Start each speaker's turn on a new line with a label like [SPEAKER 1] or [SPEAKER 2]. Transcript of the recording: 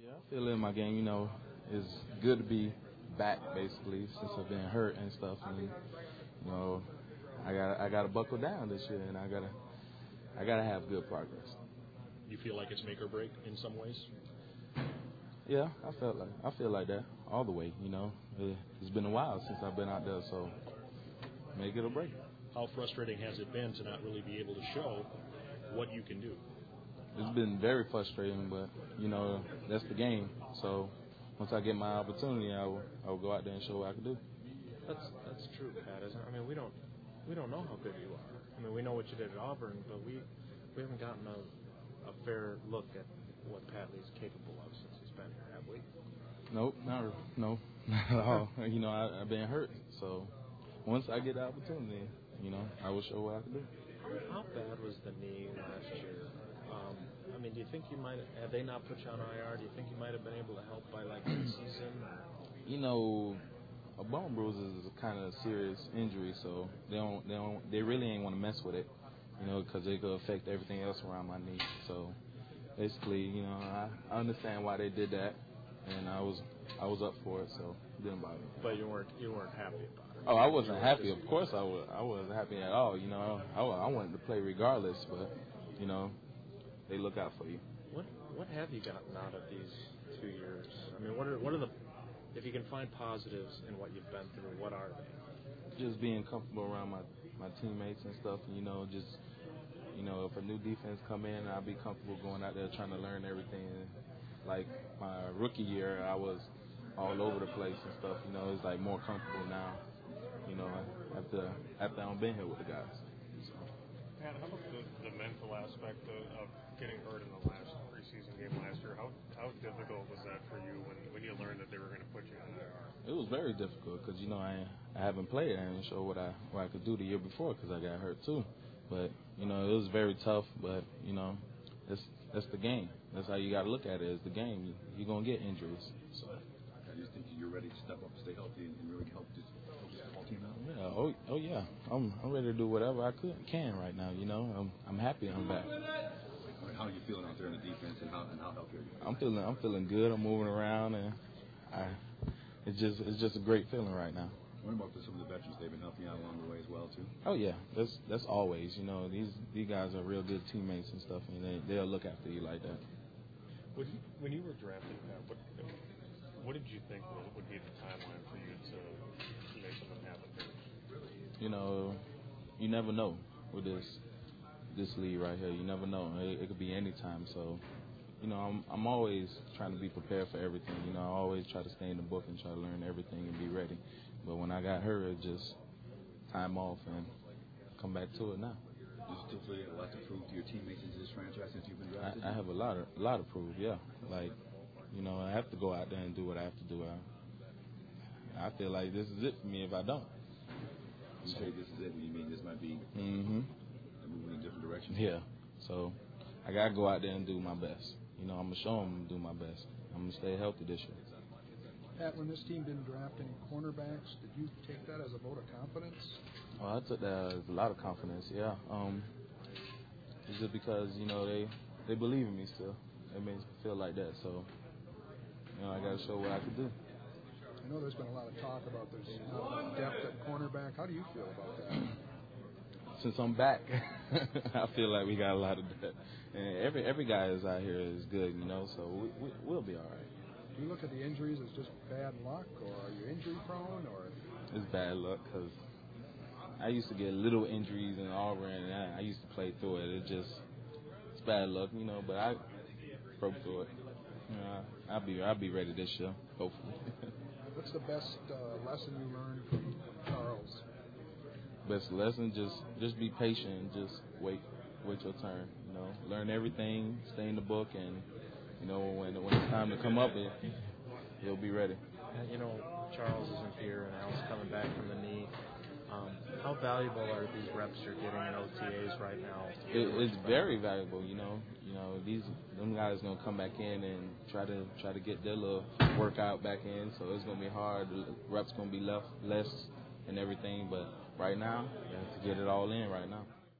[SPEAKER 1] Yeah, I feel in my game, it's good to be back basically since I've been hurt and stuff, and I gotta buckle down this year, and I gotta have good progress.
[SPEAKER 2] You feel like it's make or break in some ways?
[SPEAKER 1] Yeah, I feel like that all the way. It's been a while since I've been out there, so make it or break.
[SPEAKER 2] How frustrating has it been to not really be able to show what you can do?
[SPEAKER 1] It's been very frustrating, but that's the game. So once I get my opportunity, I will go out there and show what I can do.
[SPEAKER 3] That's true, Pat. Isn't it? I mean, we don't know how good you are. I mean, we know what you did at Auburn, but we haven't gotten a fair look at what Pat Lee's capable of since he's been here, have we?
[SPEAKER 1] Nope, not at all. I've been hurt, so once I get the opportunity, I will show what I can do.
[SPEAKER 3] How bad was the knee last year? I mean, do you think had they not put you on IR, do you think you might have been able to help by like mid-season?
[SPEAKER 1] A bone bruise is a kind of serious injury, so they really ain't want to mess with it, because it could affect everything else around my knee. So basically, I understand why they did that, and I was up for it, so it didn't bother me.
[SPEAKER 3] But you weren't happy about it.
[SPEAKER 1] Oh, I wasn't happy. Of course, I wasn't happy at all. I wanted to play regardless, but they look out for you.
[SPEAKER 3] What have you gotten out of these 2 years? I mean, what are the, if you can find positives in what you've been through, what are they?
[SPEAKER 1] Just being comfortable around my teammates and stuff. If a new defense come in, I'll be comfortable going out there trying to learn everything. Like my rookie year, I was all over the place and stuff. It's like more comfortable now. After I've been here with the guys. So.
[SPEAKER 4] Pat, how about the mental aspect of getting hurt in the last preseason game last year? How difficult was that for you when you learned that they were going to put you in IR?
[SPEAKER 1] It was very difficult because I haven't played. I didn't show what I could do the year before because I got hurt too. But it was very tough. But that's the game. That's how you got to look at it. It's the game. You're gonna get injuries. So.
[SPEAKER 5] I just think you're ready to step up, stay healthy, and really help this football team out.
[SPEAKER 1] Yeah. Oh yeah. I'm ready to do whatever I can right now. I'm happy I'm back.
[SPEAKER 5] How are you feeling out there in the defense, and how healthy are you?
[SPEAKER 1] I'm feeling good. I'm moving around, and it's just a great feeling right now.
[SPEAKER 5] What about some of the veterans? They've been helping you out along the way as well too.
[SPEAKER 1] Oh yeah, that's always. These guys are real good teammates and stuff, and they'll look after you like that.
[SPEAKER 4] When you were drafted, Pat, what did you think would be the timeline for you to make something happen here?
[SPEAKER 1] You never know with this league right here. You never know. It could be any time. So, I'm always trying to be prepared for everything. I always try to stay in the book and try to learn everything and be ready. But when I got hurt, it just time off and come back to it now.
[SPEAKER 5] Do you still feel you have a lot to prove to your teammates in this franchise since you've been drafted?
[SPEAKER 1] I have a lot to prove. Yeah, I have to go out there and do what I have to do. I feel like this is it for me if I don't.
[SPEAKER 5] You say this is it, you mean this might be moving in a different direction?
[SPEAKER 1] Yeah. So I got to go out there and do my best. I'm going to show them to do my best. I'm going to stay healthy this year.
[SPEAKER 6] Pat, when this team didn't draft any cornerbacks, did you take that as a vote of confidence?
[SPEAKER 1] Oh, I took that as a lot of confidence, yeah. It's just because, they believe in me still. It makes me feel like that. So, I got to show what I can do.
[SPEAKER 6] I know there's been a lot of talk about there's not enough depth at cornerback. How do you feel about that?
[SPEAKER 1] Since I'm back, I feel like we got a lot of depth. And every guy that's out here is good, so we'll be all right.
[SPEAKER 6] Do you look at the injuries as just bad luck, or are you injury prone, or?
[SPEAKER 1] It's bad luck because I used to get little injuries in Auburn, and I used to play through it. It's bad luck, but I broke through it. I'll be ready this year, hopefully.
[SPEAKER 6] What's the best lesson you learned from Charles?
[SPEAKER 1] Best lesson, just be patient, just wait your turn. Learn everything, stay in the book, and when it's time to come up, he'll be ready.
[SPEAKER 3] Charles isn't here, and Al's coming back from the knee. How valuable are these reps you're getting in OTAs right now?
[SPEAKER 1] It's very valuable. Them guys gonna come back in and try to get their little workout back in. So it's gonna be hard. The reps gonna be less and everything. But right now, you have to get it all in right now.